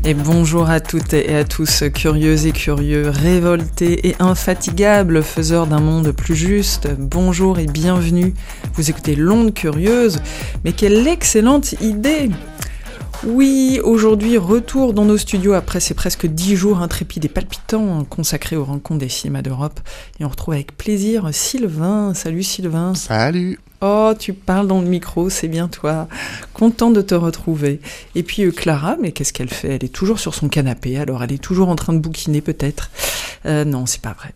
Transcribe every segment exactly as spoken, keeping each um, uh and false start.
Et bonjour à toutes et à tous, curieuses et curieux, révoltés et infatigables, faiseurs d'un monde plus juste. Bonjour et bienvenue. Vous écoutez l'Onde Curieuse, mais quelle excellente idée! Oui, aujourd'hui, retour dans nos studios après ces presque dix jours intrépides et palpitants consacrés aux rencontres des cinémas d'Europe. Et on retrouve avec plaisir Sylvain. Salut Sylvain. Salut. Oh, tu parles dans le micro, c'est bien toi. Content de te retrouver. Et puis euh, Clara, mais qu'est-ce qu'elle fait? Elle est toujours sur son canapé, alors elle est toujours en train de bouquiner peut-être. Euh, non, c'est pas vrai.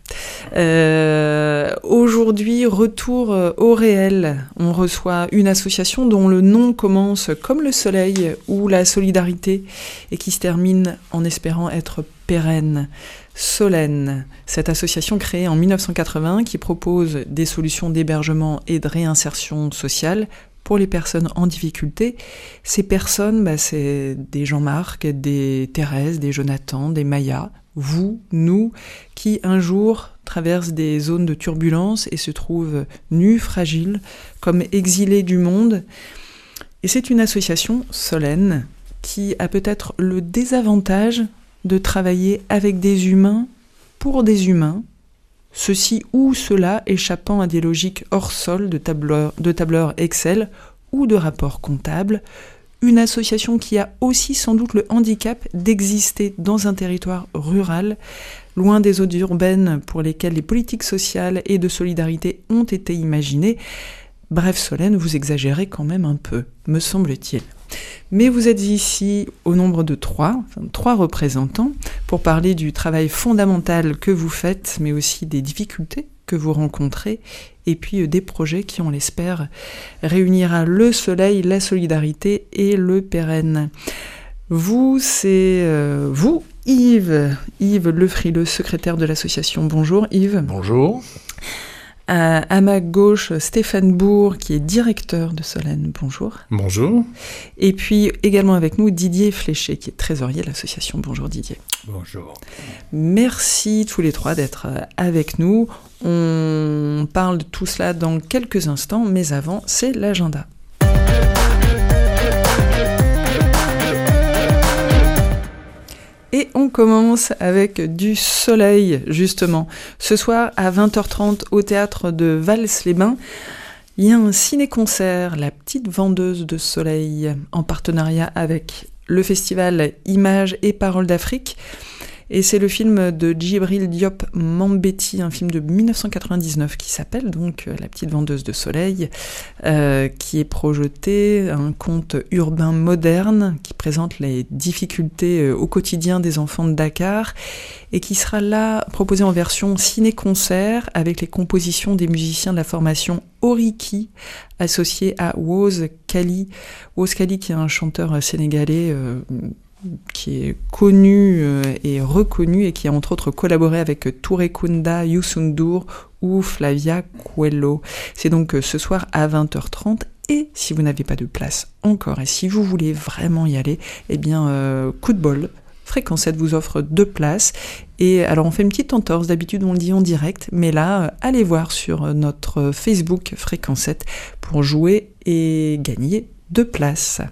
Euh, aujourd'hui, retour euh, au réel. On reçoit une association dont le nom commence comme le soleil ou la solidarité et qui se termine en espérant être pérenne. Solène, cette association créée en dix-neuf cent quatre-vingts qui propose des solutions d'hébergement et de réinsertion sociale pour les personnes en difficulté. Ces personnes, bah, c'est des Jean-Marc, des Thérèse, des Jonathan, des Maya, vous, nous, qui un jour traversent des zones de turbulence et se trouvent nus, fragiles, comme exilés du monde. Et c'est une association, Solène, qui a peut-être le désavantage de travailler avec des humains pour des humains, ceci ou cela échappant à des logiques hors sol de tableurs, de tableurs Excel ou de rapports comptables, une association qui a aussi sans doute le handicap d'exister dans un territoire rural, loin des zones urbaines pour lesquelles les politiques sociales et de solidarité ont été imaginées. Bref, Solène, vous exagérez quand même un peu, me semble-t-il. Mais vous êtes ici au nombre de trois, enfin, trois représentants, pour parler du travail fondamental que vous faites, mais aussi des difficultés que vous rencontrez, et puis euh, des projets qui, on l'espère, réunira le soleil, la solidarité et le pérenne. Vous, c'est euh, vous, Yves, Yves Lefrileux, secrétaire de l'association. Bonjour Yves. Bonjour. À, à ma gauche, Stéphane Bourg, qui est directeur de Solène. Bonjour. Bonjour. Et puis également avec nous, Didier Fléché, qui est trésorier de l'association. Bonjour Didier. Bonjour. Merci tous les trois d'être avec nous. On parle de tout cela dans quelques instants, mais avant, c'est l'agenda. Et on commence avec du soleil, justement. Ce soir, à vingt heures trente, au théâtre de Vals-les-Bains, il y a un ciné-concert, La Petite Vendeuse de Soleil, en partenariat avec le festival Images et Paroles d'Afrique. Et c'est le film de Djibril Diop Mambéty, un film de dix-neuf cent quatre-vingt-dix-neuf qui s'appelle donc La Petite Vendeuse de Soleil, euh, qui est projeté, un conte urbain moderne qui présente les difficultés euh, au quotidien des enfants de Dakar et qui sera là proposé en version ciné-concert avec les compositions des musiciens de la formation Oriki, associé à Woz Khali. Woz Khali qui est un chanteur sénégalais euh, qui est connu euh, et reconnu et qui a entre autres collaboré avec Touré Kunda, Youssou N'Dour ou Flavia Coelho. C'est donc euh, ce soir à vingt heures trente et si vous n'avez pas de place encore et si vous voulez vraiment y aller, eh bien euh, coup de bol, Fréquence sept vous offre deux places et alors on fait une petite entorse, d'habitude on le dit en direct, mais là euh, allez voir sur notre Facebook Fréquence sept pour jouer et gagner deux places.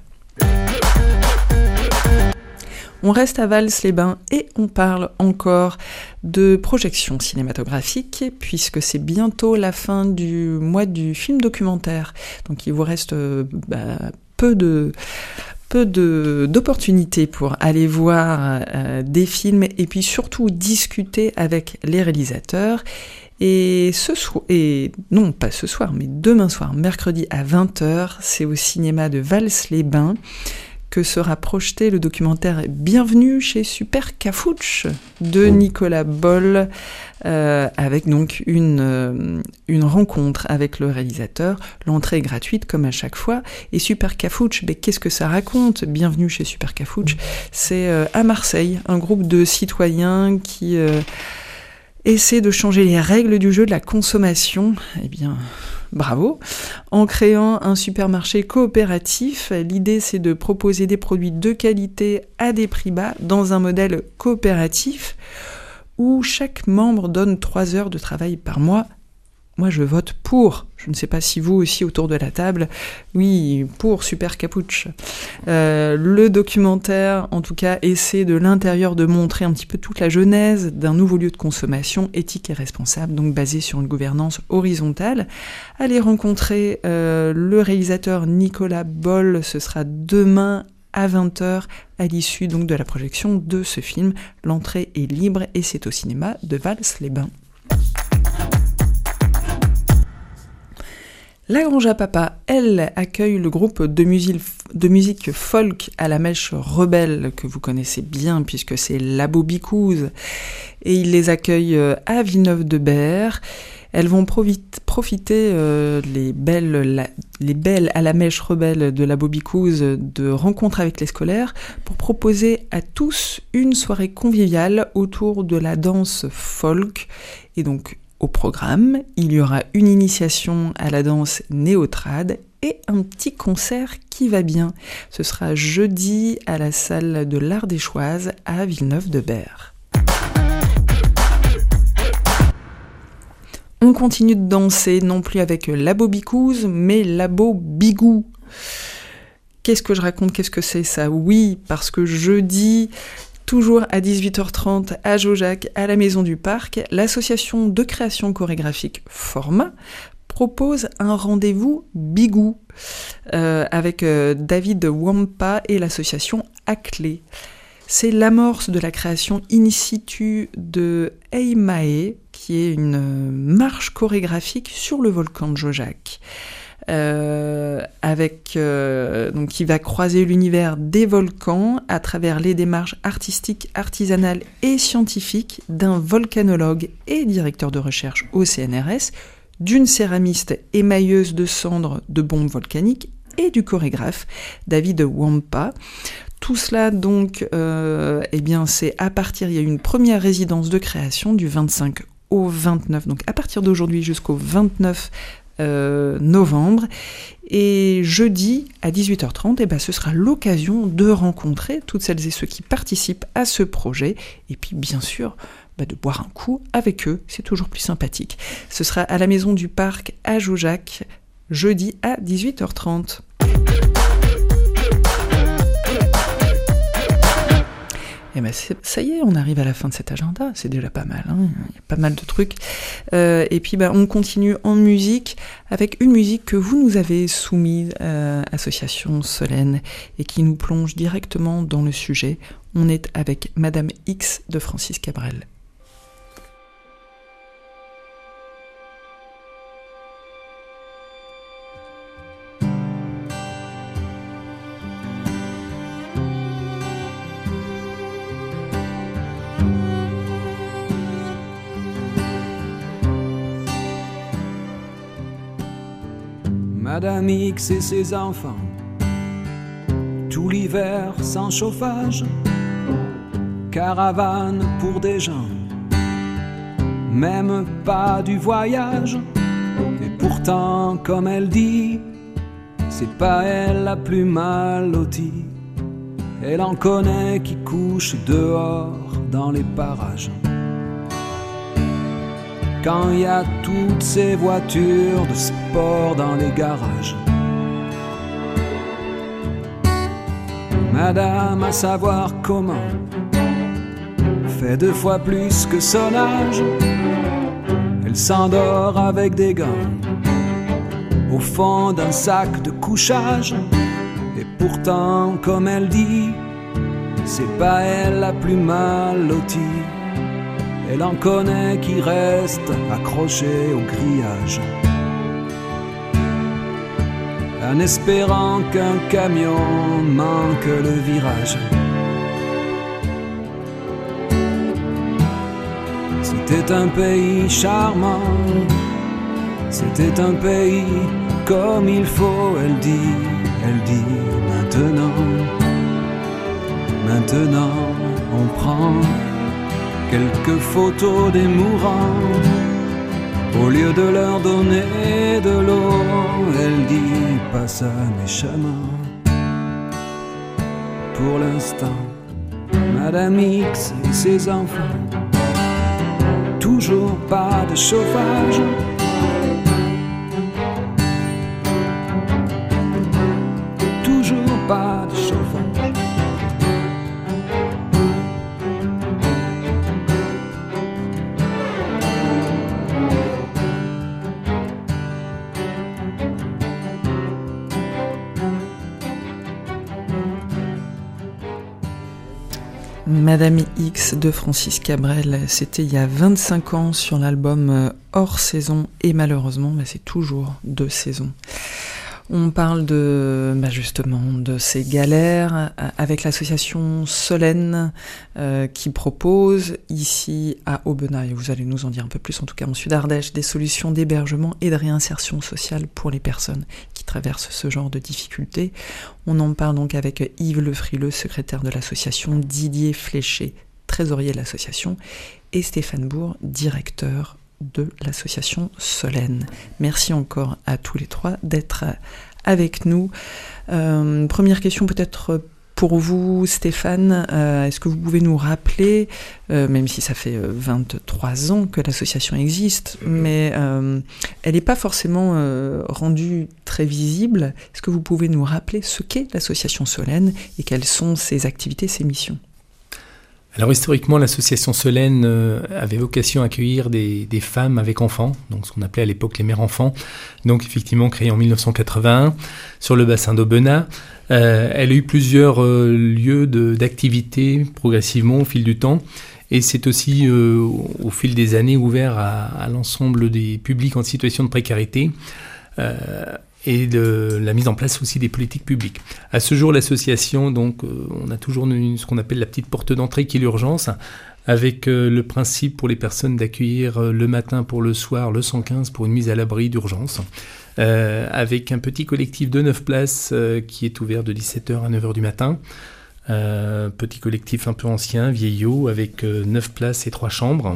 On reste à Vals-les-Bains et on parle encore de projections cinématographiques puisque c'est bientôt la fin du mois du film documentaire. Donc il vous reste euh, bah, peu de... peu de, d'opportunités pour aller voir euh, des films et puis surtout discuter avec les réalisateurs. Et ce soir, et non pas ce soir, mais demain soir, mercredi à vingt heures, c'est au cinéma de Vals-les-Bains que sera projeté le documentaire Bienvenue chez Super Cafouche de Nicolas Boll, euh, avec donc une, euh, une rencontre avec le réalisateur. L'entrée est gratuite comme à chaque fois. Et Super Cafouche, ben, qu'est-ce que ça raconte? Bienvenue chez Super Cafouche, c'est euh, à Marseille, un groupe de citoyens qui euh, essaie de changer les règles du jeu de la consommation. Eh bien... bravo. En créant un supermarché coopératif, l'idée c'est de proposer des produits de qualité à des prix bas dans un modèle coopératif où chaque membre donne trois heures de travail par mois moi je vote pour. Je ne sais pas si vous aussi autour de la table, oui, pour Super Capuch. Euh, le documentaire, en tout cas, essaie de l'intérieur de montrer un petit peu toute la genèse d'un nouveau lieu de consommation éthique et responsable, donc basé sur une gouvernance horizontale. Allez rencontrer euh, le réalisateur Nicolas Boll, ce sera demain à vingt heures à l'issue donc de la projection de ce film. L'entrée est libre et c'est au cinéma de Vals-les-Bains. La Grange à Papa, elle, accueille le groupe de musique, de musique folk à la mèche rebelle que vous connaissez bien puisque c'est Labo Bicouze et ils les accueillent à Villeneuve-de-Berre. Elles vont profiter, profiter euh, les, belles, la, les belles à la mèche rebelle de Labo Bicouze de rencontres avec les scolaires pour proposer à tous une soirée conviviale autour de la danse folk. Et donc, au programme, il y aura une initiation à la danse néo-trad et un petit concert qui va bien. Ce sera jeudi à la salle de l'Ardéchoise à Villeneuve-de-Berre. On continue de danser, non plus avec Labo Bicouze, mais Labo Bigou. Qu'est-ce que je raconte ? Qu'est-ce que c'est ça ? Oui, parce que jeudi, toujours à dix-huit heures trente à Jaujac, à la Maison du Parc, l'association de création chorégraphique Format propose un rendez-vous Bigou euh, avec euh, David Wampa et l'association Aclé. C'est l'amorce de la création in situ de Eimae, qui est une marche chorégraphique sur le volcan de Jaujac. Euh, avec euh, donc qui va croiser l'univers des volcans à travers les démarches artistiques, artisanales et scientifiques d'un volcanologue et directeur de recherche au C N R S, d'une céramiste émailleuse de cendres de bombes volcaniques et du chorégraphe David Wampa. Tout cela donc, euh, eh bien c'est à partir, il y a une première résidence de création du vingt-cinq au vingt-neuf, donc à partir d'aujourd'hui jusqu'au vingt-neuf Euh, novembre, et jeudi à dix-huit heures trente, et ben, ce sera l'occasion de rencontrer toutes celles et ceux qui participent à ce projet, et puis bien sûr bah, de boire un coup avec eux, c'est toujours plus sympathique. Ce sera à la Maison du Parc à Jaujac, jeudi à dix-huit heures trente. Et ben ça y est, on arrive à la fin de cet agenda, c'est déjà pas mal, hein, il y a pas mal de trucs. Euh, et puis ben, on continue en musique avec une musique que vous nous avez soumise, euh, Association Solène, et qui nous plonge directement dans le sujet. On est avec Madame X de Francis Cabrel. Madame X et ses enfants, tout l'hiver sans chauffage, caravane pour des gens, même pas du voyage. Et pourtant, comme elle dit, c'est pas elle la plus mal lotie. Elle en connaît qui couchent dehors dans les parages. Quand il y a toutes ces voitures de sport dans les garages. Madame, à savoir comment, fait deux fois plus que son âge. Elle s'endort avec des gants au fond d'un sac de couchage. Et pourtant, comme elle dit, c'est pas elle la plus mal lotie. Elle en connaît qui restent accrochés au grillage, en espérant qu'un camion manque le virage. C'était un pays charmant, c'était un pays comme il faut, elle dit, elle dit maintenant, maintenant on prend quelques photos des mourants, au lieu de leur donner de l'eau, elle dit pas ça méchamment. Pour l'instant, Madame X et ses enfants, toujours pas de chauffage, Madame X de Francis Cabrel, c'était il y a vingt-cinq ans sur l'album Hors Saison et malheureusement bah, c'est toujours de saison. On parle de, bah justement, de ces galères avec l'association Solène euh, qui propose ici à Aubenas, et vous allez nous en dire un peu plus, en tout cas en Sud-Ardèche, des solutions d'hébergement et de réinsertion sociale pour les personnes qui traversent ce genre de difficultés. On en parle donc avec Yves Le Frileux, secrétaire de l'association, Didier Fléché, trésorier de l'association, et Stéphane Bourg, directeur de l'association Solène. Merci encore à tous les trois d'être avec nous. Euh, première question peut-être pour vous, Stéphane. Euh, est-ce que vous pouvez nous rappeler, euh, même si ça fait vingt-trois ans que l'association existe, mais euh, elle n'est pas forcément euh, rendue très visible. Est-ce que vous pouvez nous rappeler ce qu'est l'association Solène et quelles sont ses activités, ses missions ? Alors historiquement, l'association Solène euh, avait vocation à accueillir des, des femmes avec enfants, donc ce qu'on appelait à l'époque les mères-enfants, donc effectivement créée en mille neuf cent quatre-vingt-un sur le bassin d'Aubenas. Euh, elle a eu plusieurs euh, lieux de, d'activité progressivement au fil du temps, et c'est aussi euh, au, au fil des années ouvert à, à l'ensemble des publics en situation de précarité. Euh, et de la mise en place aussi des politiques publiques. À ce jour, l'association, donc, euh, on a toujours une, ce qu'on appelle la petite porte d'entrée qui est l'urgence, avec euh, le principe pour les personnes d'accueillir euh, le matin pour le soir le cent quinze pour une mise à l'abri d'urgence, euh, avec un petit collectif de neuf places euh, qui est ouvert de dix-sept heures à neuf heures du matin. Euh, petit collectif un peu ancien, vieillot, avec euh, neuf places et trois chambres,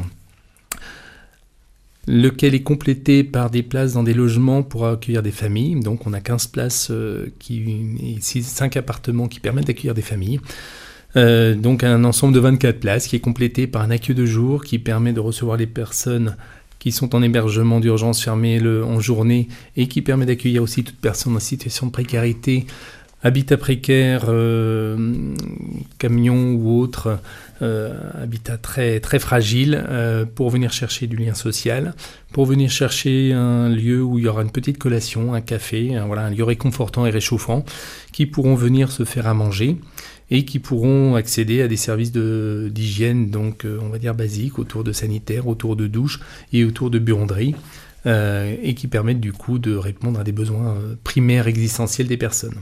lequel est complété par des places dans des logements pour accueillir des familles. Donc on a quinze places euh, qui, et cinq appartements qui permettent d'accueillir des familles. Euh, donc un ensemble de vingt-quatre places qui est complété par un accueil de jour qui permet de recevoir les personnes qui sont en hébergement d'urgence fermé le, en journée et qui permet d'accueillir aussi toute personne en situation de précarité, habitat précaire, euh, camion ou autre, euh, habitat très, très fragile, euh, pour venir chercher du lien social, pour venir chercher un lieu où il y aura une petite collation, un café, un, voilà, un lieu réconfortant et réchauffant, qui pourront venir se faire à manger et qui pourront accéder à des services de, d'hygiène, donc euh, on va dire basiques, autour de sanitaires, autour de douches et autour de buanderies, euh, et qui permettent du coup de répondre à des besoins euh, primaires existentiels des personnes.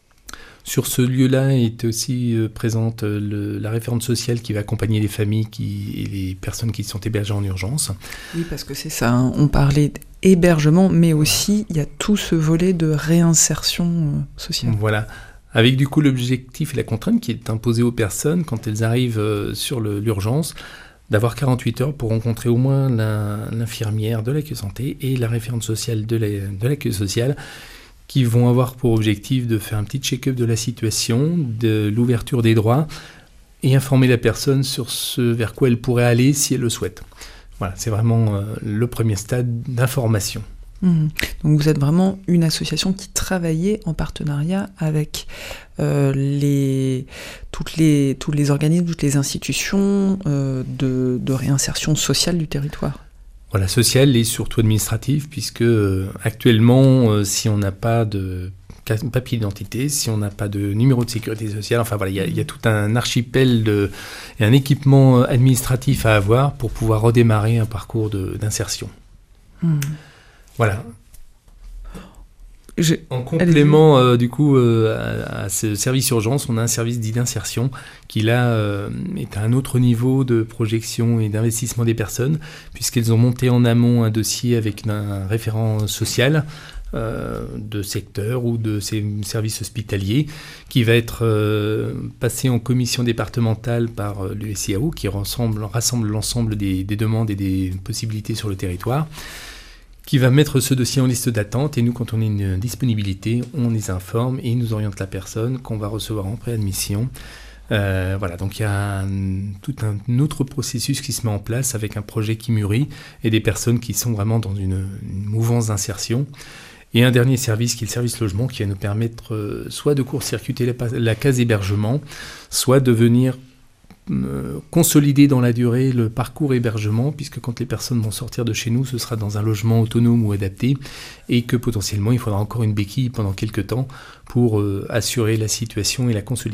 Sur ce lieu-là est aussi euh, présente euh, le, la référente sociale qui va accompagner les familles qui, et les personnes qui sont hébergées en urgence. Oui, parce que c'est ça, hein. On parlait d'hébergement, mais aussi il y a tout ce volet de réinsertion euh, sociale. Voilà, avec du coup l'objectif et la contrainte qui est imposée aux personnes quand elles arrivent euh, sur le, l'urgence, d'avoir quarante-huit heures pour rencontrer au moins la, l'infirmière de l'accueil santé et la référente sociale de, la, de l'accueil social, qui vont avoir pour objectif de faire un petit check-up de la situation, de l'ouverture des droits, et informer la personne sur ce vers quoi elle pourrait aller si elle le souhaite. Voilà, c'est vraiment euh, le premier stade d'information. Mmh. Donc vous êtes vraiment une association qui travaillait en partenariat avec euh, les, toutes les, tous les organismes, toutes les institutions euh, de, de réinsertion sociale du territoire. Voilà, social et surtout administratif, puisque euh, actuellement, euh, si on n'a pas de papier d'identité, si on n'a pas de numéro de sécurité sociale, enfin voilà, il y a, y a tout un archipel de, et un équipement administratif à avoir pour pouvoir redémarrer un parcours de, d'insertion. Mmh. Voilà. Je... En complément, euh, du coup, euh, à, à ce service urgence, on a un service dit d'insertion qui, là, euh, est à un autre niveau de projection et d'investissement des personnes, puisqu'elles ont monté en amont un dossier avec un référent social euh, de secteur ou de ces services hospitaliers qui va être euh, passé en commission départementale par euh, l'U S I A O, qui rassemble, rassemble l'ensemble des, des demandes et des possibilités sur le territoire, qui va mettre ce dossier en liste d'attente, et nous, quand on a une disponibilité, on les informe et nous oriente la personne qu'on va recevoir en préadmission. Euh, voilà, donc il y a un, tout un autre processus qui se met en place avec un projet qui mûrit et des personnes qui sont vraiment dans une, une mouvance d'insertion. Et un dernier service qui est le service logement, qui va nous permettre euh, soit de court-circuiter la, la case hébergement, soit de venir consolider dans la durée le parcours hébergement, puisque quand les personnes vont sortir de chez nous, ce sera dans un logement autonome ou adapté, et que potentiellement il faudra encore une béquille pendant quelques temps pour euh, assurer la situation et la consolider.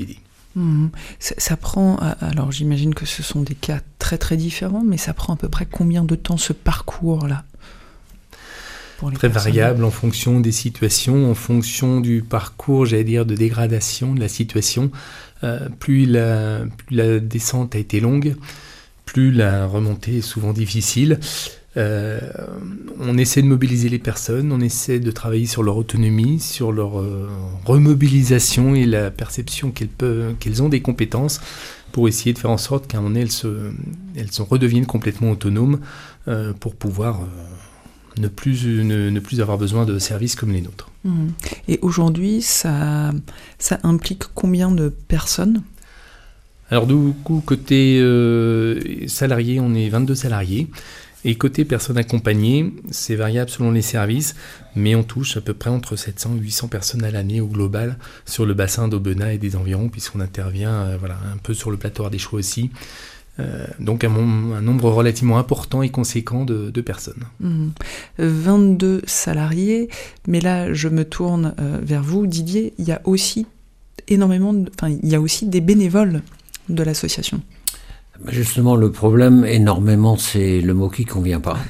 Mmh. Ça, ça prend, alors j'imagine que ce sont des cas très très différents, mais ça prend à peu près combien de temps ce parcours-là pour les Très personnes? variable en fonction des situations, en fonction du parcours, j'allais dire, de dégradation de la situation. Euh, plus, la, plus la descente a été longue, plus la remontée est souvent difficile. Euh, on essaie de mobiliser les personnes, on essaie de travailler sur leur autonomie, sur leur euh, remobilisation et la perception qu'elles, peuvent, qu'elles ont des compétences pour essayer de faire en sorte qu'à un moment donné, elles, se, elles se redeviennent complètement autonomes euh, pour pouvoir euh, ne, plus, ne, ne plus avoir besoin de services comme les nôtres. Mmh. Et aujourd'hui, ça, ça implique combien de personnes ? Alors du coup, côté euh, salariés, on est vingt-deux salariés. Et côté personnes accompagnées, c'est variable selon les services, mais on touche à peu près entre sept cents et huit cents personnes à l'année au global sur le bassin d'Aubenas et des environs, puisqu'on intervient euh, voilà, un peu sur le plateau ardéchois aussi. Euh, donc un, un nombre relativement important et conséquent de, de personnes. Mmh. vingt-deux salariés, mais là je me tourne euh, vers vous, Didier, il y a aussi énormément, de, enfin il y a aussi des bénévoles de l'association. Justement, le problème, énormément, c'est le mot qui ne convient pas.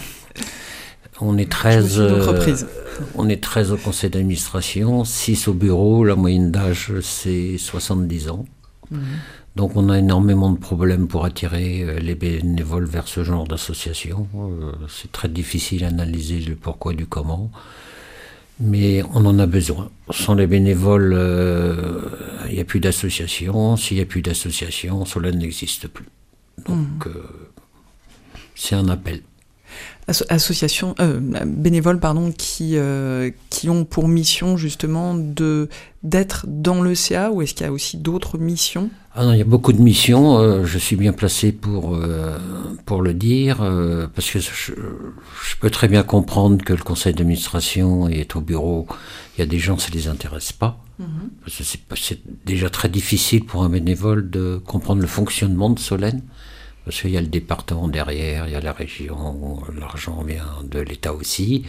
On est treize, euh, on est treize au conseil d'administration, six au bureau, la moyenne d'âge, c'est soixante-dix ans. Mmh. Donc on a énormément de problèmes pour attirer les bénévoles vers ce genre d'association. Euh, c'est très difficile à analyser le pourquoi du comment. Mais on en a besoin. Sans les bénévoles, il euh, n'y a plus d'association. S'il n'y a plus d'association, cela n'existe plus. Donc, mmh. euh, c'est un appel. Asso- association, euh, bénévoles pardon, qui, euh, qui ont pour mission justement de, d'être dans l'E C A, ou est-ce qu'il y a aussi d'autres missions ? Ah non, il y a beaucoup de missions. Euh, je suis bien placé pour, euh, pour le dire, euh, parce que je, je peux très bien comprendre que le conseil d'administration est au bureau. Il y a des gens, ça ne les intéresse pas. Mmh. Parce que c'est, c'est déjà très difficile pour un bénévole de comprendre le fonctionnement de Solène. Parce qu'il y a le département derrière, il y a la région, l'argent vient de l'État aussi.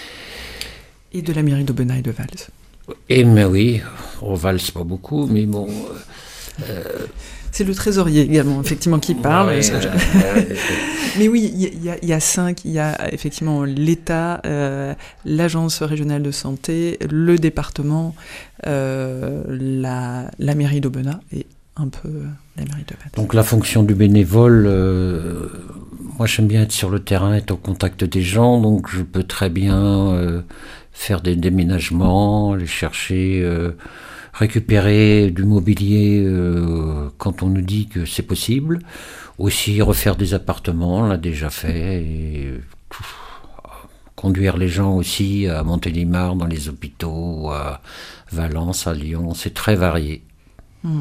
Et de la mairie d'Aubenas et de Vals. Et mais oui, au Vals pas beaucoup, mais bon... Euh, c'est le trésorier également, effectivement, qui parle. Ouais, euh, euh, mais oui, il y, y, y a cinq, il y a effectivement l'État, euh, l'Agence régionale de santé, le département, euh, la, la mairie d'Aubenas et un peu la mairie de Vals. Donc la fonction du bénévole, euh, moi j'aime bien être sur le terrain, être au contact des gens, donc je peux très bien euh, faire des déménagements, aller chercher, euh, récupérer du mobilier euh, quand on nous dit que c'est possible, aussi refaire des appartements, on l'a déjà fait, et tout, conduire les gens aussi à Montélimar, dans les hôpitaux, à Valence, à Lyon, c'est très varié. Mmh.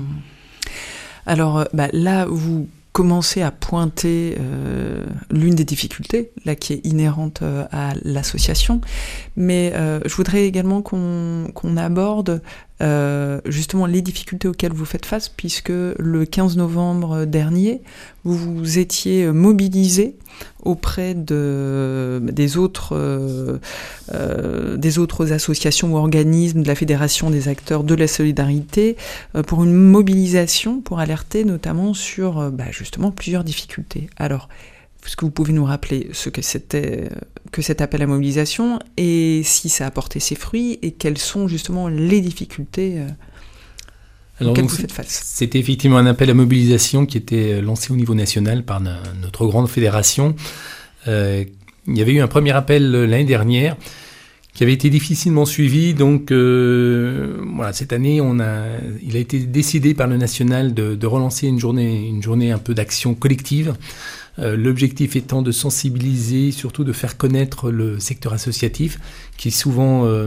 Alors bah, là, vous commencez à pointer euh, l'une des difficultés là, qui est inhérente euh, à l'association, mais euh, je voudrais également qu'on, qu'on aborde euh, justement les difficultés auxquelles vous faites face, puisque le quinze novembre dernier, vous vous étiez mobilisé auprès de, des, autres, euh, euh, des autres associations ou organismes de la Fédération des acteurs de la solidarité euh, pour une mobilisation, pour alerter notamment sur euh, bah, justement plusieurs difficultés. Alors, est-ce que vous pouvez nous rappeler ce que c'était que cet appel à mobilisation et si ça a porté ses fruits et quelles sont justement les difficultés euh, Alors, auxquelles donc, vous faites face ? C'était effectivement un appel à mobilisation qui était lancé au niveau national par na- notre grande fédération. Euh, il y avait eu un premier appel l'année dernière qui avait été difficilement suivi. Donc euh, voilà, cette année, on a, il a été décidé par le national de, de relancer une journée, une journée un peu d'action collective. Euh, l'objectif étant de sensibiliser, surtout de faire connaître le secteur associatif, qui est souvent euh,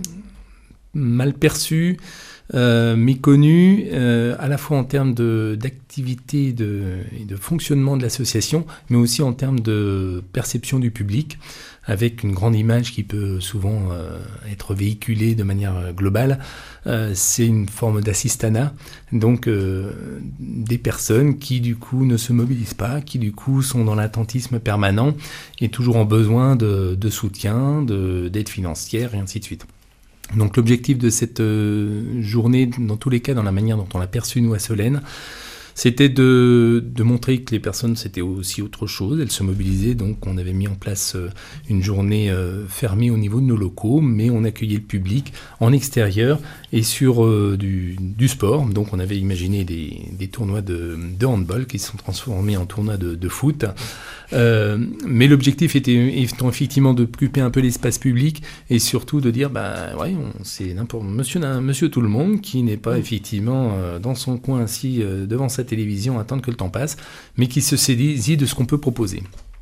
mal perçu, euh, méconnu, euh, à la fois en termes de, d'activité de, et de fonctionnement de l'association, mais aussi en termes de perception du public, avec une grande image qui peut souvent euh, être véhiculée de manière globale. Euh, c'est une forme d'assistanat, donc euh, des personnes qui du coup ne se mobilisent pas, qui du coup sont dans l'attentisme permanent et toujours en besoin de, de soutien, de, d'aide financière et ainsi de suite. Donc l'objectif de cette euh, journée, dans tous les cas, dans la manière dont on l'a perçue nous à Solène, c'était de, de montrer que les personnes, c'était aussi autre chose. Elles se mobilisaient, donc on avait mis en place euh, une journée euh, fermée au niveau de nos locaux, mais on accueillait le public en extérieur et sur euh, du, du sport. Donc on avait imaginé des, des tournois de, de handball qui se sont transformés en tournois de, de foot. Euh, mais l'objectif était étant effectivement de occuper un peu l'espace public et surtout de dire, bah ouais, on, c'est n'importe monsieur, monsieur tout le monde qui n'est pas effectivement euh, dans son coin assis euh, devant sa télévision à attendre que le temps passe, mais qui se saisit de ce qu'on peut proposer.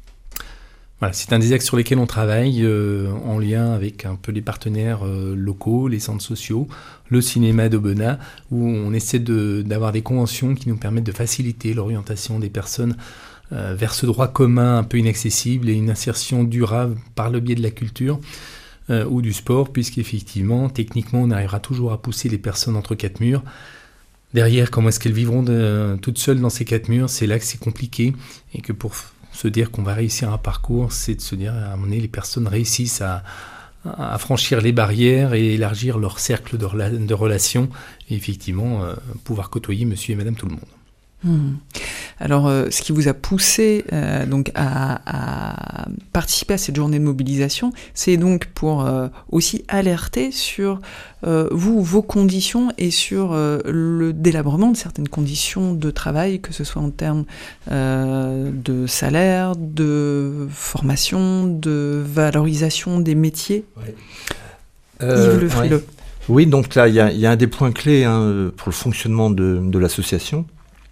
Voilà, c'est un des axes sur lesquels on travaille euh, en lien avec un peu les partenaires euh, locaux, les centres sociaux, le cinéma d'Aubenas, où on essaie de, d'avoir des conventions qui nous permettent de faciliter l'orientation des personnes euh, vers ce droit commun un peu inaccessible et une insertion durable par le biais de la culture euh, ou du sport, puisqu'effectivement, techniquement, on arrivera toujours à pousser les personnes entre quatre murs. Derrière, comment est-ce qu'elles vivront de, toutes seules dans ces quatre murs, c'est là que c'est compliqué, et que pour se dire qu'on va réussir un parcours, c'est de se dire à un moment donné, les personnes réussissent à, à franchir les barrières et élargir leur cercle de, rela- de relations, et effectivement euh, pouvoir côtoyer monsieur et madame tout le monde. Mmh. Alors, euh, ce qui vous a poussé euh, donc à, à participer à cette journée de mobilisation, c'est donc pour euh, aussi alerter sur euh, vous, vos conditions et sur euh, le délabrement de certaines conditions de travail, que ce soit en termes euh, de salaire, de formation, de valorisation des métiers. Ouais. Euh, Yves Le Frileux. Ouais. Oui, donc là, il y, y a un des points clés hein, pour le fonctionnement de, de l'association.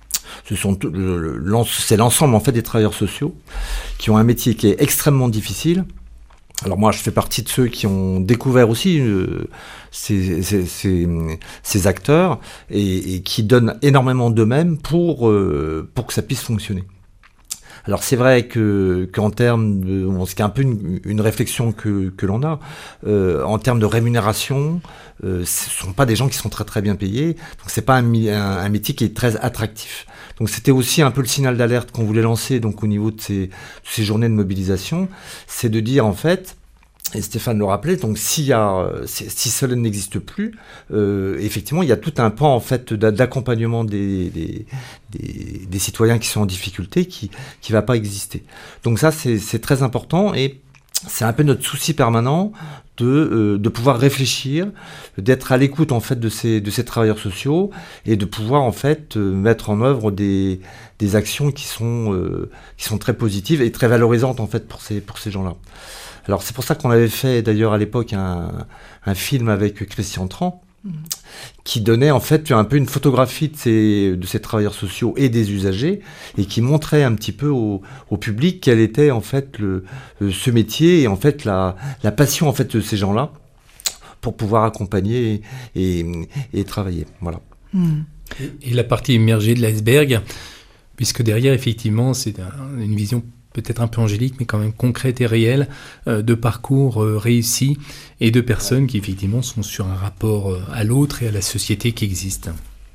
Ce sont, le, le, c'est l'ensemble en fait des travailleurs sociaux qui ont un métier qui est extrêmement difficile. Alors moi, je fais partie de ceux qui ont découvert aussi euh, ces, ces, ces, ces acteurs et, et qui donnent énormément d'eux-mêmes pour euh, pour que ça puisse fonctionner. Alors c'est vrai que qu'en termes de, bon, c'est un peu une, une réflexion que que l'on a euh, en termes de rémunération, euh, ce sont pas des gens qui sont très très bien payés, donc c'est pas un, un, un métier qui est très attractif. Donc c'était aussi un peu le signal d'alerte qu'on voulait lancer donc au niveau de ces, de ces journées de mobilisation, c'est de dire en fait, et Stéphane le rappelait, donc s'il y a, si Solène n'existe plus, euh, effectivement il y a tout un pan en fait d'accompagnement des, des, des, des citoyens qui sont en difficulté qui qui va pas exister. Donc ça c'est, c'est très important et c'est un peu notre souci permanent de euh, de pouvoir réfléchir, d'être à l'écoute en fait de ces de ces travailleurs sociaux et de pouvoir en fait euh, mettre en œuvre des des actions qui sont euh, qui sont très positives et très valorisantes en fait pour ces pour ces gens-là. Alors c'est pour ça qu'on avait fait d'ailleurs à l'époque un un film avec Christian Tran mmh. qui donnait en fait un peu une photographie de ces de ces travailleurs sociaux et des usagers et qui montrait un petit peu au au public quel était en fait le ce métier et en fait la la passion en fait de ces gens-là pour pouvoir accompagner et et, et travailler. Voilà. Mmh. Et, et la partie immergée de l'iceberg, puisque derrière effectivement c'est un, une vision peut-être un peu angélique, mais quand même concrète et réelle, euh, de parcours euh, réussis et de personnes qui effectivement sont sur un rapport euh, à l'autre et à la société qui existe.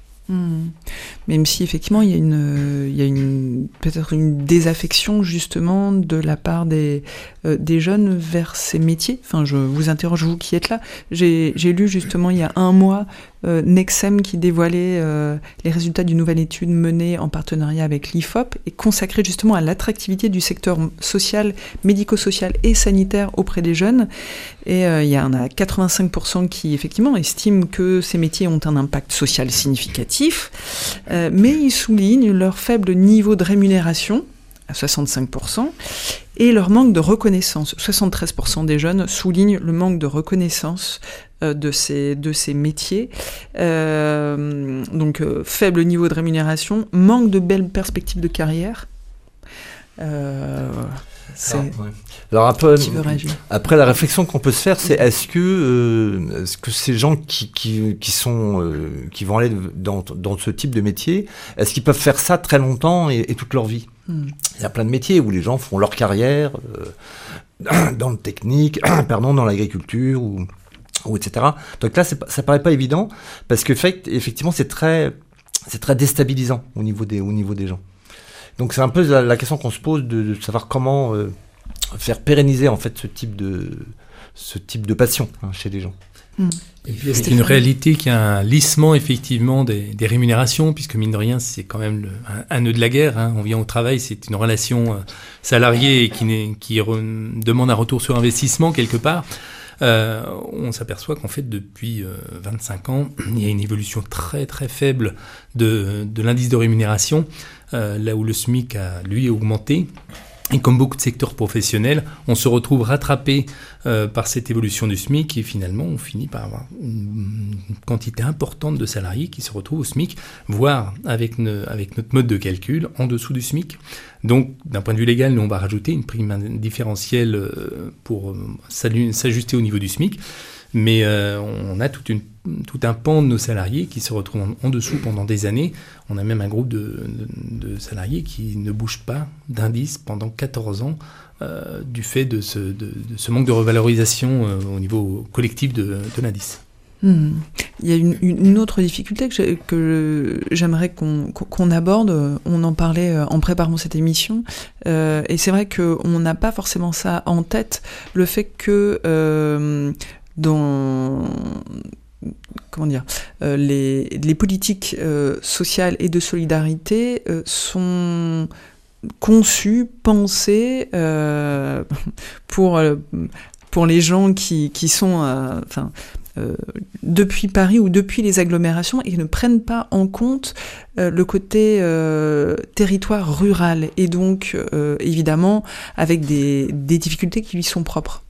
Mmh. Même si effectivement il y a une, il y a une peut-être une désaffection justement de la part des euh, des jeunes vers ces métiers. Enfin, je vous interroge vous qui êtes là. J'ai j'ai lu justement il y a un mois euh, Nexem qui dévoilait euh, les résultats d'une nouvelle étude menée en partenariat avec l'I F O P et consacrée justement à l'attractivité du secteur social, médico-social et sanitaire auprès des jeunes. Et euh, il y en a quatre-vingt-cinq pour cent qui effectivement estiment que ces métiers ont un impact social significatif, euh, mais ils soulignent leur faible niveau de rémunération, à soixante-cinq pour cent, et leur manque de reconnaissance. soixante-treize pour cent des jeunes soulignent le manque de reconnaissance euh, de ces, de ces métiers. Euh, donc, euh, faible niveau de rémunération, manque de belles perspectives de carrière. Euh, c'est... Alors, ouais. Alors après, qui veut réagir ? Après, la réflexion qu'on peut se faire, c'est est-ce que, euh, est-ce que ces gens qui, qui, qui, sont, euh, qui vont aller dans, dans ce type de métier, est-ce qu'ils peuvent faire ça très longtemps et, et toute leur vie ? Hmm. Il y a plein de métiers où les gens font leur carrière euh, dans le technique, pardon, dans l'agriculture ou, ou et cetera. Donc là, c'est, ça paraît pas évident parce que fait, effectivement, c'est très, c'est très déstabilisant au niveau des, au niveau des gens. Donc c'est un peu la, la question qu'on se pose de, de savoir comment euh, faire pérenniser en fait ce type de, ce type de passion hein, chez les gens. Mmh. Et puis avec une réalité qui a un lissement effectivement des, des rémunérations, puisque mine de rien, c'est quand même le, un, un nœud de la guerre. Hein. On vient au travail, c'est une relation euh, salariée qui, n'est, qui re, demande un retour sur investissement quelque part. Euh, on s'aperçoit qu'en fait, depuis euh, vingt-cinq ans, il y a une évolution très très faible de, de l'indice de rémunération, euh, là où le SMIC a, lui, augmenté. Et comme beaucoup de secteurs professionnels, on se retrouve rattrapé euh, par cette évolution du SMIC et finalement, on finit par avoir une quantité importante de salariés qui se retrouvent au SMIC, voire avec, ne, avec notre mode de calcul, en dessous du SMIC. Donc, d'un point de vue légal, nous, on va rajouter une prime différentielle euh, pour euh, s'ajuster au niveau du SMIC. Mais euh, on a toute une, tout un pan de nos salariés qui se retrouvent en, en dessous pendant des années. On a même un groupe de, de, de salariés qui ne bougent pas d'indice pendant quatorze ans euh, du fait de ce, de, de ce manque de revalorisation euh, au niveau collectif de, de l'indice. Mmh. Il y a une, une autre difficulté que, je, que j'aimerais qu'on, qu'on aborde. On en parlait en préparant cette émission. Euh, et c'est vrai qu'on n'a pas forcément ça en tête. Le fait que... Euh, dans comment dire euh, les, les politiques euh, sociales et de solidarité euh, sont conçues, pensées euh, pour euh, pour les gens qui qui sont euh, enfin euh, depuis Paris ou depuis les agglomérations et ne prennent pas en compte euh, le côté euh, territoire rural et donc euh, évidemment avec des des difficultés qui lui sont propres.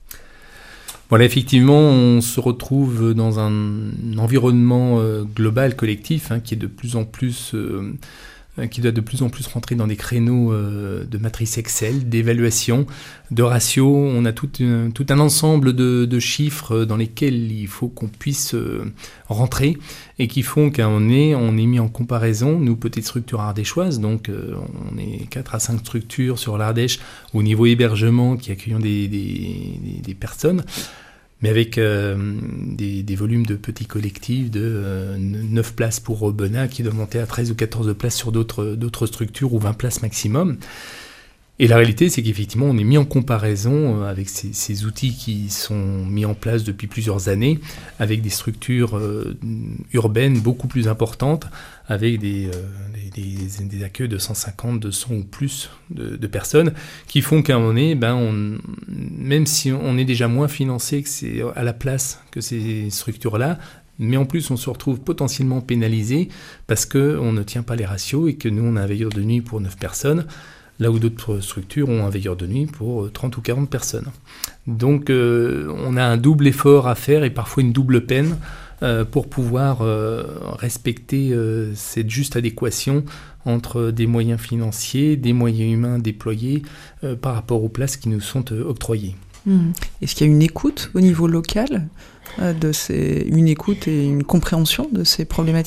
Voilà, effectivement, on se retrouve dans un environnement euh, global, collectif, hein, qui est de plus en plus, euh, qui doit de plus en plus rentrer dans des créneaux euh, de matrices Excel, d'évaluation, de ratios. On a tout, un, tout un ensemble de, de chiffres dans lesquels il faut qu'on puisse euh, rentrer et qui font qu'à un moment donné, on est mis en comparaison, nous, petites structures ardéchoises, donc euh, on est quatre à cinq structures sur l'Ardèche au niveau hébergement qui accueillent des, des, des, des personnes, mais avec euh, des, des volumes de petits collectifs de euh, neuf places pour Aubenas qui doivent monter à treize ou quatorze places sur d'autres, d'autres structures ou vingt places maximum. Et la réalité, c'est qu'effectivement, on est mis en comparaison avec ces, ces outils qui sont mis en place depuis plusieurs années, avec des structures euh, urbaines beaucoup plus importantes, avec des, euh, des, des, des accueils de cent cinquante, deux cents ou plus de, de personnes, qui font qu'à un moment donné, ben on, même si on est déjà moins financé que c'est à la place que ces structures-là, mais en plus on se retrouve potentiellement pénalisé parce qu'on ne tient pas les ratios et que nous, on a un veilleur de nuit pour neuf personnes, là où d'autres structures ont un veilleur de nuit pour trente ou quarante personnes. Donc euh, on a un double effort à faire et parfois une double peine euh, pour pouvoir euh, respecter euh, cette juste adéquation entre des moyens financiers, des moyens humains déployés euh, par rapport aux places qui nous sont euh, octroyées. Mmh. Est-ce qu'il y a une écoute au niveau local euh, de ces, une écoute et une compréhension de ces problématiques ?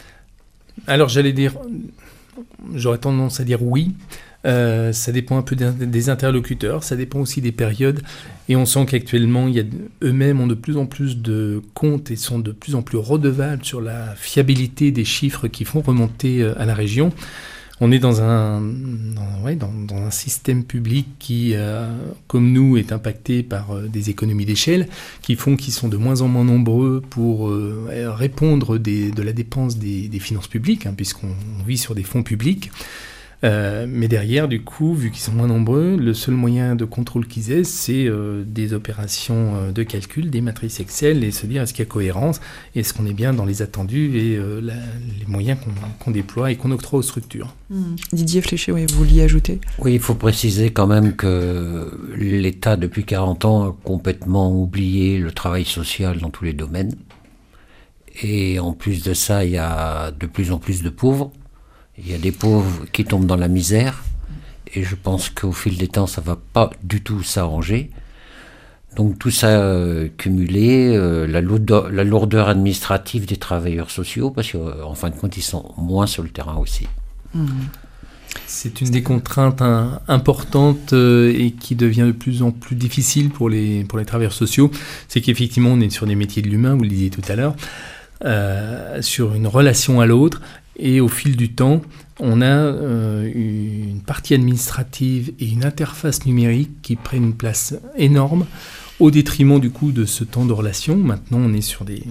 Alors j'allais dire, j'aurais tendance à dire oui. Euh, ça dépend un peu des, des interlocuteurs, ça dépend aussi des périodes, et on sent qu'actuellement, il y a, eux-mêmes ont de plus en plus de comptes et sont de plus en plus redevables sur la fiabilité des chiffres qui font remonter à la région. On est dans un, dans, ouais, dans, dans un système public qui, euh, comme nous, est impacté par euh, des économies d'échelle qui font qu'ils sont de moins en moins nombreux pour euh, répondre des, de la dépense des, des finances publiques, hein, puisqu'on vit sur des fonds publics. Euh, mais derrière, du coup, vu qu'ils sont moins nombreux, le seul moyen de contrôle qu'ils aient, c'est euh, des opérations euh, de calcul, des matrices Excel, et se dire est-ce qu'il y a cohérence, est-ce qu'on est bien dans les attendus et euh, la, les moyens qu'on, qu'on déploie et qu'on octroie aux structures. Mmh. Didier Fléché, oui, vous vouliez ajouter ? Oui, il faut préciser quand même que l'État, depuis quarante ans, a complètement oublié le travail social dans tous les domaines. Et en plus de ça, il y a de plus en plus de pauvres. Il y a des pauvres qui tombent dans la misère, et je pense qu'au fil des temps, ça ne va pas du tout s'arranger. Donc tout ça euh, cumulé, euh, la, lourdeur, la lourdeur administrative des travailleurs sociaux, parce qu'en euh, fin de compte, ils sont moins sur le terrain aussi. Mmh. C'est une des contraintes hein, importantes euh, et qui devient de plus en plus difficile pour les, pour les travailleurs sociaux. C'est qu'effectivement, on est sur des métiers de l'humain, vous le disiez tout à l'heure, euh, sur une relation à l'autre. Et au fil du temps, on a euh, une partie administrative et une interface numérique qui prennent une place énorme au détriment du coup de ce temps de relation. Maintenant, on est sur des...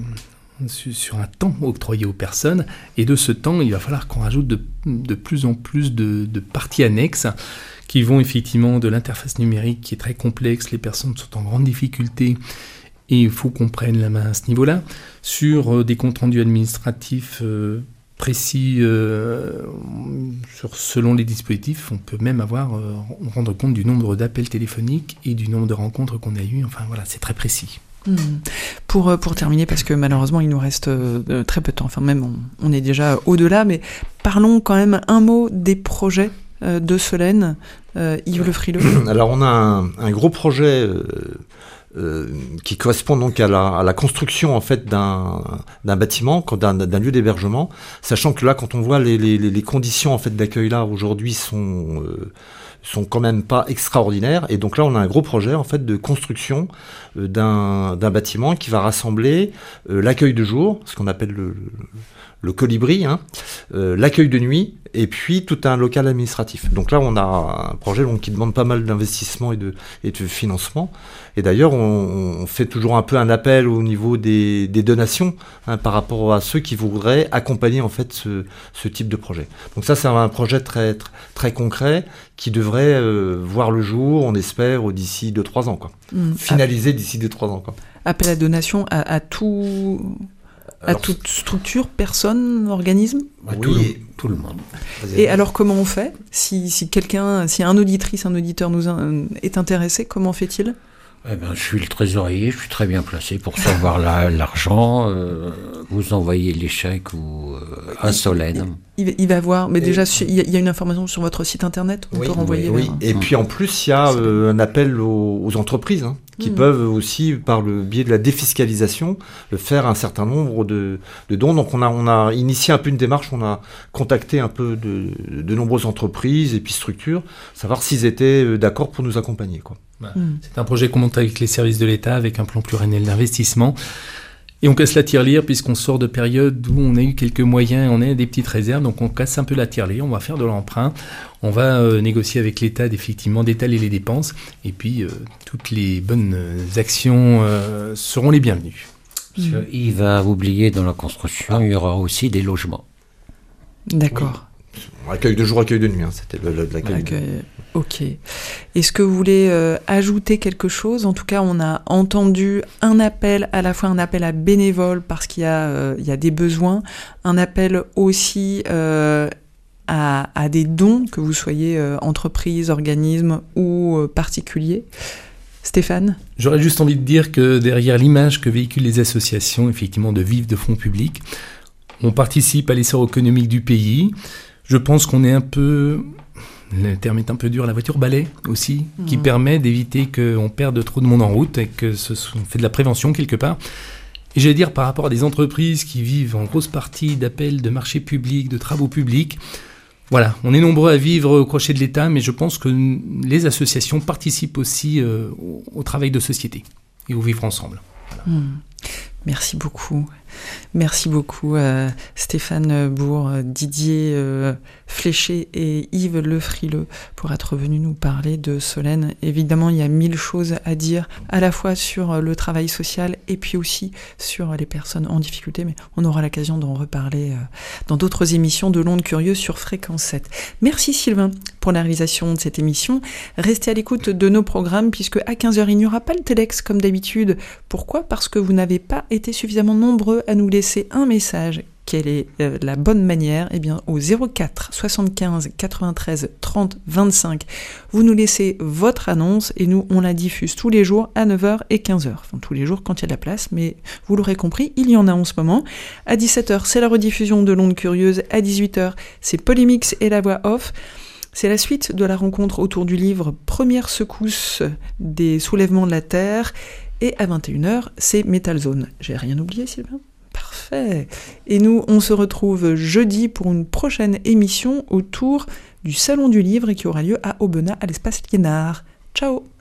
sur un temps octroyé aux personnes, et de ce temps, il va falloir qu'on rajoute de, de plus en plus de, de parties annexes qui vont effectivement de l'interface numérique qui est très complexe, les personnes sont en grande difficulté et il faut qu'on prenne la main à ce niveau-là, sur euh, des comptes rendus administratifs euh, précis, euh, sur, selon les dispositifs, on peut même avoir, euh, rendre compte du nombre d'appels téléphoniques et du nombre de rencontres qu'on a eues, enfin voilà, c'est très précis. Mmh. Pour, pour terminer, parce que malheureusement il nous reste euh, très peu de temps, enfin même on, on est déjà au-delà, mais parlons quand même un mot des projets euh, de Solène, euh, Yves Le Frileux. Alors on a un, un gros projet euh, euh, qui correspond donc à la, à la construction en fait d'un, d'un bâtiment, d'un, d'un lieu d'hébergement, sachant que là quand on voit les, les, les conditions en fait d'accueil là aujourd'hui sont euh, sont quand même pas extraordinaires, et donc là on a un gros projet en fait de construction euh, d'un, d'un bâtiment qui va rassembler euh, l'accueil de jour, ce qu'on appelle le, le colibri, hein, euh, l'accueil de nuit, et puis tout un local administratif. Donc là on a un projet donc, qui demande pas mal d'investissement et de, et de financement, et d'ailleurs on, on fait toujours un peu un appel au niveau des, des donations, hein, par rapport à ceux qui voudraient accompagner en fait ce, ce type de projet. Donc ça c'est un projet très, très, très concret qui devrait euh, voir le jour, on espère, d'ici deux trois ans. Quoi. Mmh. Finaliser d'ici deux trois ans. Quoi. Appel à donation à, à, tout, à alors, toute structure, personne, organisme bah, tout, oui. le, tout le monde. Et alors comment on fait si, si quelqu'un, si un auditrice, un auditeur nous in, est intéressé, comment fait-il ? Eh ben, je suis le trésorier, je suis très bien placé pour savoir la, l'argent. Euh, vous envoyez les chèques ou euh, à Solène. Il, il va voir, mais et déjà il y, y a une information sur votre site internet. On oui, peut renvoyer. Oui, oui. Et mmh. puis en plus il y a euh, un appel aux, aux entreprises hein, qui mmh. peuvent aussi, par le biais de la défiscalisation, faire un certain nombre de, de dons. Donc on a on a initié un peu une démarche, on a contacté un peu de, de nombreuses entreprises et puis structures, savoir s'ils étaient d'accord pour nous accompagner, quoi. Mmh. C'est un projet qu'on monte avec les services de l'État, avec un plan pluriannuel d'investissement. Et on casse la tirelire, puisqu'on sort de périodes où on a eu quelques moyens, on a des petites réserves, donc on casse un peu la tirelire, on va faire de l'emprunt, on va euh, négocier avec l'État effectivement d'étaler les dépenses, et puis euh, toutes les bonnes actions euh, seront les bienvenues. Mmh. Il va oublier dans la construction, il y aura aussi des logements. D'accord. Oui. Accueil de jour, accueil de nuit, hein, c'était le, le, l'accueil. Accueil. De... Ok. Est-ce que vous voulez euh, ajouter quelque chose ? En tout cas, on a entendu un appel, à la fois un appel à bénévoles parce qu'il y a, euh, il y a des besoins, un appel aussi euh, à, à des dons, que vous soyez euh, entreprise, organisme ou euh, particulier. Stéphane ? J'aurais juste envie de dire que derrière l'image que véhiculent les associations, effectivement, de vivre de fonds publics, on participe à l'essor économique du pays. Je pense qu'on est un peu... Le terme est un peu dur, la voiture balai aussi, mmh. qui permet d'éviter qu'on perde trop de monde en route et que ce soit, on fait de la prévention quelque part. Et j'allais dire par rapport à des entreprises qui vivent en grosse partie d'appels de marchés publics, de travaux publics, voilà, on est nombreux à vivre au crochet de l'État, mais je pense que les associations participent aussi euh, au, au travail de société et au vivre ensemble. Voilà. Mmh. Merci beaucoup. Merci beaucoup euh, Stéphane Bourg, Didier euh, Fléché et Yves Le Frileux pour être venus nous parler de Solène. Évidemment, il y a mille choses à dire, à la fois sur le travail social et puis aussi sur les personnes en difficulté, mais on aura l'occasion d'en reparler euh, dans d'autres émissions de l'Onde Curieuse sur Fréquence sept. Merci Sylvain pour la réalisation de cette émission. Restez à l'écoute de nos programmes puisque à quinze heures, il n'y aura pas le Téléx comme d'habitude. Pourquoi ? Parce que vous n'avez pas été suffisamment nombreux à nous laisser un message. Quelle est euh, la bonne manière ? Eh bien, au zéro quatre soixante-quinze quatre-vingt-treize trente vingt-cinq, vous nous laissez votre annonce et nous, on la diffuse tous les jours à neuf heures et quinze heures. Enfin, tous les jours quand il y a de la place, mais vous l'aurez compris, il y en a en ce moment. À dix-sept heures, c'est la rediffusion de l'Onde Curieuse. À dix-huit heures, c'est Polymix et la voix off. C'est la suite de la rencontre autour du livre Première secousse des soulèvements de la Terre. Et à vingt et une heures, c'est Metal Zone. J'ai rien oublié, Sylvain ? Parfait. Et nous, on se retrouve jeudi pour une prochaine émission autour du Salon du Livre qui aura lieu à Aubenas, à l'espace Liénard. Ciao.